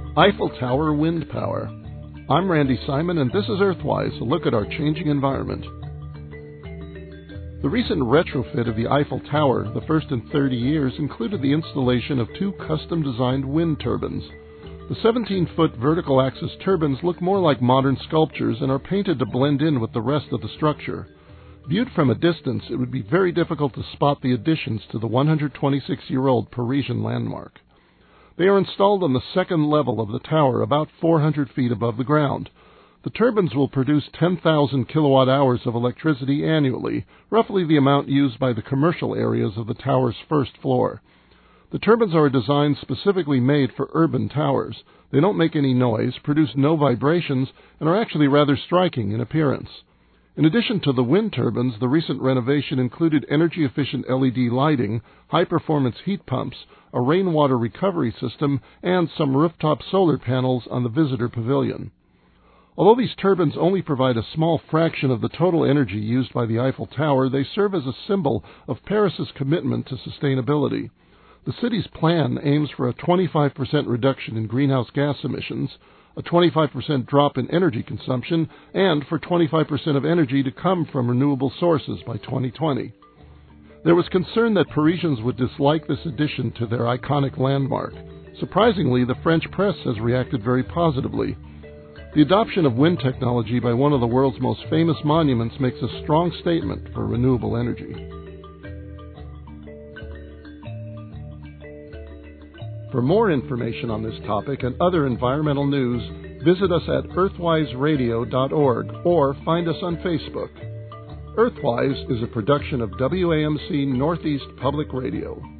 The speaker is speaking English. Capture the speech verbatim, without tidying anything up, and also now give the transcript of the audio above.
Eiffel Tower Wind Power. I'm Randy Simon, and this is Earthwise, a look at our changing environment. The recent retrofit of the Eiffel Tower, the first in thirty years, included the installation of two custom-designed wind turbines. The seventeen-foot vertical axis turbines look more like modern sculptures and are painted to blend in with the rest of the structure. Viewed from a distance, it would be very difficult to spot the additions to the one hundred twenty-six-year-old Parisian landmark. They are installed on the second level of the tower, about four hundred feet above the ground. The turbines will produce ten thousand kilowatt hours of electricity annually, roughly the amount used by the commercial areas of the tower's first floor. The turbines are a design specifically made for urban towers. They don't make any noise, produce no vibrations, and are actually rather striking in appearance. In addition to the wind turbines, the recent renovation included energy-efficient L E D lighting, high-performance heat pumps, a rainwater recovery system, and some rooftop solar panels on the visitor pavilion. Although these turbines only provide a small fraction of the total energy used by the Eiffel Tower, they serve as a symbol of Paris's commitment to sustainability. The city's plan aims for a twenty-five percent reduction in greenhouse gas emissions, a twenty-five percent drop in energy consumption, and for twenty-five percent of energy to come from renewable sources by twenty twenty. There was concern that Parisians would dislike this addition to their iconic landmark. Surprisingly, the French press has reacted very positively. The adoption of wind technology by one of the world's most famous monuments makes a strong statement for renewable energy. For more information on this topic and other environmental news, visit us at earthwise radio dot org or find us on Facebook. Earthwise is a production of W A M C Northeast Public Radio.